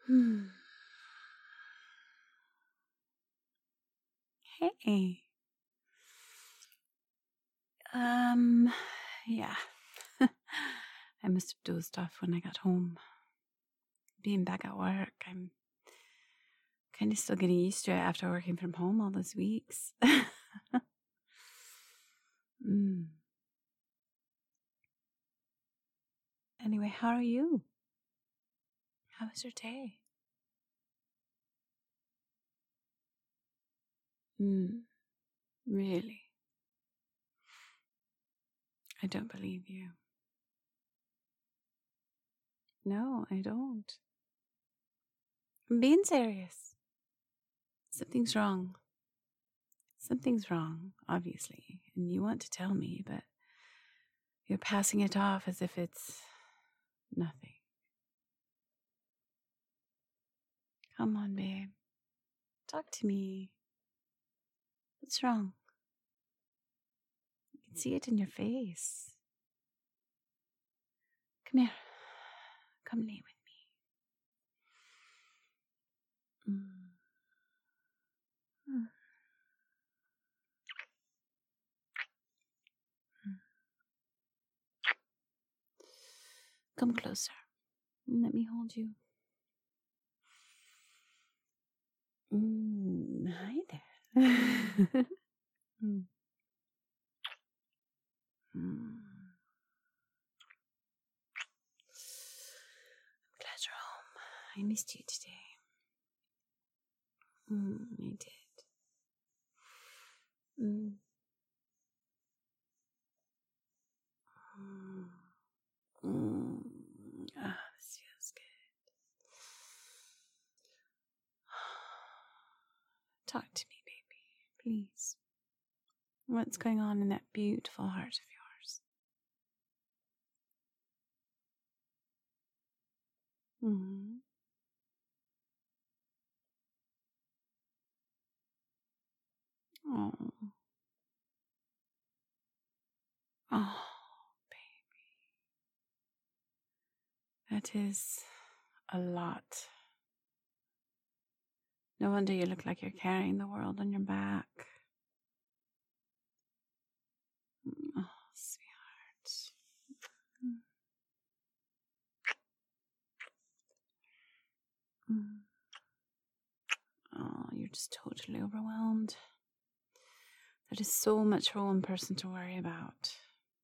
Hmm. Hey. Yeah. I must have dozed off when I got home. Being back at work, I'm kind of still getting used to it after working from home all those weeks. Anyway, how are you? How was your day? Really? I don't believe you. No, I don't. I'm being serious. Something's wrong. Something's wrong, obviously, and you want to tell me, but you're passing it off as if it's nothing. Come on, babe. Talk to me. What's wrong? I can see it in your face. Come here. Come lay with me. Come closer. Let me hold you. Hi there. I'm glad you're home. I missed you today. I did. This feels good. Talk to me, baby, please. What's going on in that beautiful heart of yours? Oh, baby. That is a lot. No wonder you look like you're carrying the world on your back. Oh, sweetheart. Oh, you're just totally overwhelmed. That is so much for one person to worry about.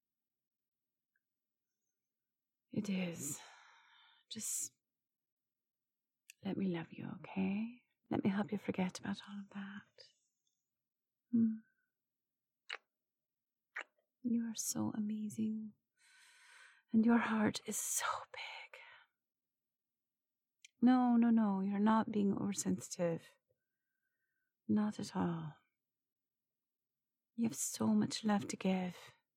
It is. Just let me love you, okay? Let me help you forget about all of that. You are so amazing. And your heart is so big. No, you're not being oversensitive. Not at all. You have so much love to give.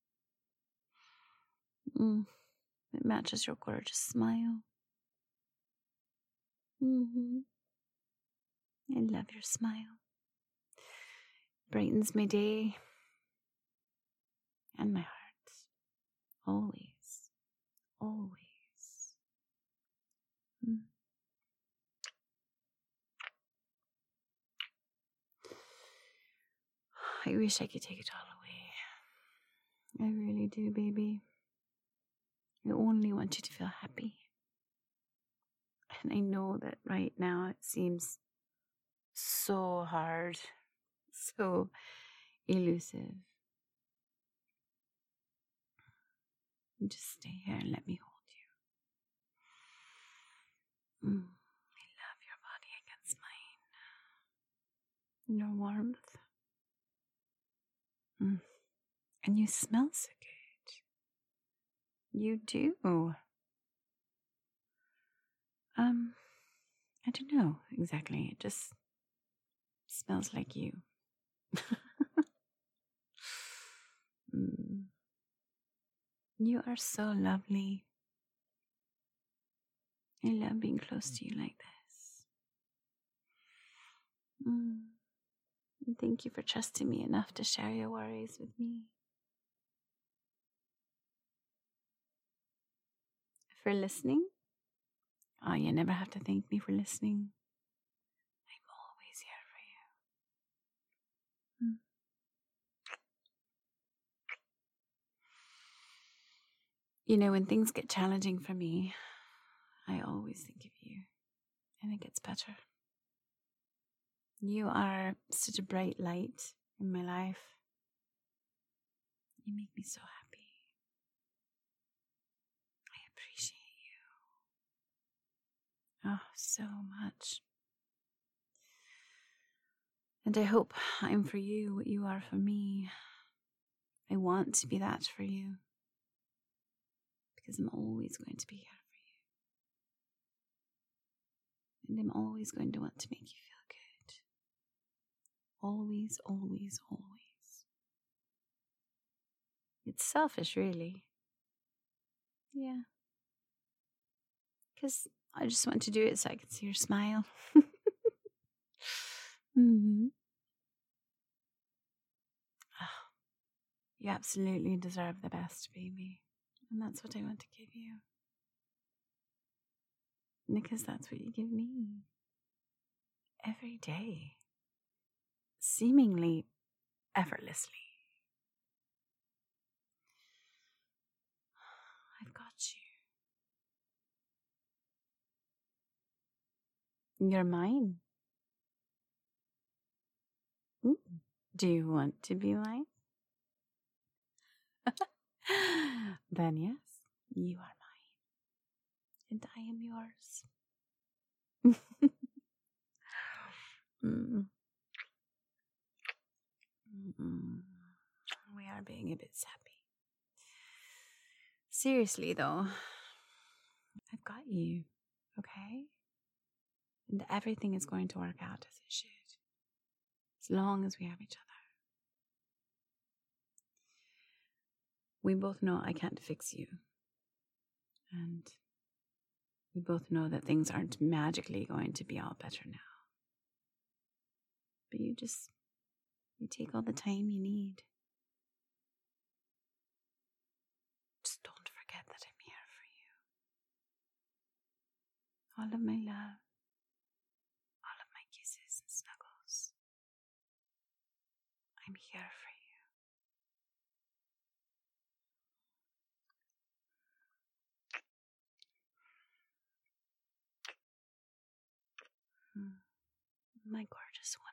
It matches your gorgeous smile. I love your smile. Brightens my day and my heart. Always. Always. I wish I could take it all away. I really do, baby. I only want you to feel happy. And I know that right now it seems so hard, so elusive. Just stay here and let me hold you. I love your body against mine. Your warmth. And you smell so good. You do. I don't know exactly. It just smells like you. You are so lovely. I love being close to you like this. Thank you for trusting me enough to share your worries with me. For listening. Oh, you never have to thank me for listening. I'm always here for you. You know, when things get challenging for me, I always think of you, and it gets better. You are such a bright light in my life. You make me so happy. I appreciate you. Oh, so much. And I hope I'm for you what you are for me. I want to be that for you. Because I'm always going to be here for you. And I'm always going to want to make you feel good. Always, always, always. It's selfish, really. Yeah. Because I just want to do it so I can see your smile. Mm-hmm. Oh, you absolutely deserve the best, baby. And that's what I want to give you. Because that's what you give me. Every day. Seemingly effortlessly. I've got you. You're mine. Ooh. Do you want to be mine? Then yes, you are mine. And I am yours. Mm. Mm-mm. We are being a bit sappy. Seriously, though, I've got you, okay? And everything is going to work out as it should, as long as we have each other. We both know I can't fix you. And we both know that things aren't magically going to be all better now. But you take all the time you need. Just don't forget that I'm here for you. All of my love, all of my kisses and snuggles. I'm here for you. My gorgeous one.